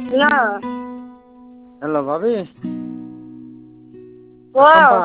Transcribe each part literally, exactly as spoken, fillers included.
hello hello ভাবি ও চম্পা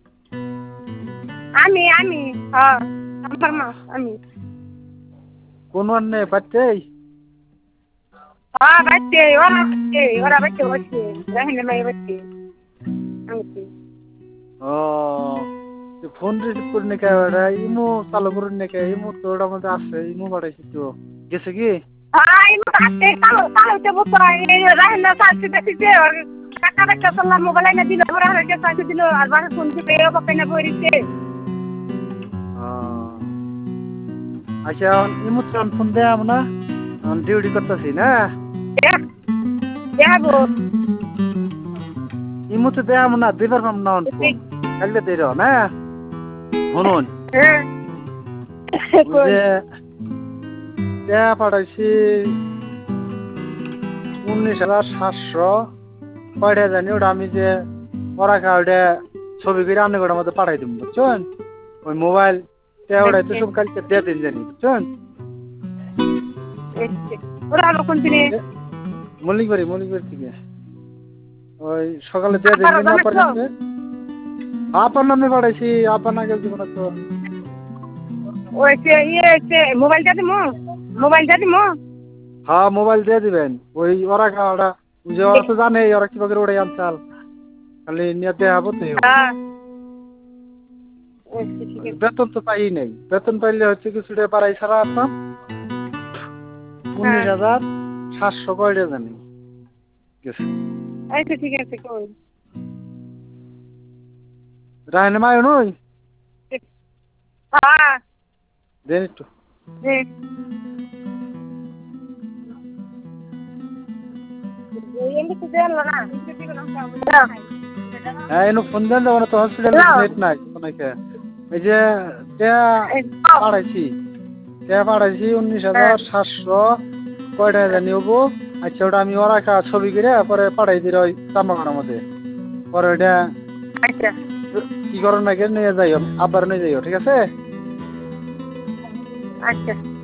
আমি আমি হ্যাঁ আমার মা আমি কোন অন্যে বাচ্চাই হ্যাঁ বাচ্চে ওরা বাচ্চে ওরা বাচ্চে বাচ্চে রাহিনে মাই বাচ্চে আমি ও ফোন রিসিভ করে নাকি ওরা ইমো চালু করে নাকি ইমো তো ওটার মধ্যে আছে ইমো পাঠাইছি তো গেছে কি হাই মাতে কালো কালো তে বসা এই রাহিনা সাথে দেখতে আর কাকা কাকা সাল্লাম মোবাইল না দিল ওরা হয়ে সাথে দিল আর বাসা ফোন দিতে বাপে না বইরিছে আচ্ছা ইমো চান ফোন দেয় আমরা ডিউটি করতেছি না যাবো ইমো তো দেয় আমরা দিবার পাম না ফোন কালকে দেই না শুনুন যে দেয়া পাঠাইছি উনিশ হাজার সাতশো কয়টা জানি ওটা আমি যে পড়া খাওয়াটা ছবি করে আপনি ওটার মধ্যে পাঠাই দিব বুঝছেন ওই মোবাইল ওটাই তো সব কালকে দিয়ে দিন জানি বুঝছেন ওরা কোন দিনে মল্লিকবাড়ি মল্লিকবাড়ি থেকে ওই সকালে দিয়ে দিন না পরে আপনার নামে পাঠাইছি আপনার না গেল দিব না তো ওই ইয়ে মোবাইলটা দিমো মোবাইলটা দিমো হ্যাঁ মোবাইল দিয়ে দিবেন ওই ওরা খাওয়াটা যে ওরা তো জানে ওরা কিভাবে ওটাই আনচাল খালি নিয়ে দেওয়া হবো তো বেতন তো পাই নাই বেতন পাইলে হচ্ছে কিছুটা বাড়াই ছাড়া আপনার উনিশ হাজার সাতশো কয়টা জানি আচ্ছা ঠিক আছে কই রায়নে মায় নই হ্যাঁ দেন একটু হ্যাঁ এনে ফোন দেন যাবো না তো হসপিটালে নেট নাই এই যে পাঠাইছি পাঠাইছি উনিশ হাজার সাতশো কয়টা জানি হবো আচ্ছা ওটা আমি ওরা কা ছবি করে পরে পাঠাই দিই ওই চাম্বাগানের মধ্যে পরে ওইটা কি করো নাকি নিয়ে যাইও আবার নিয়ে যাইও ঠিক আছে আচ্ছা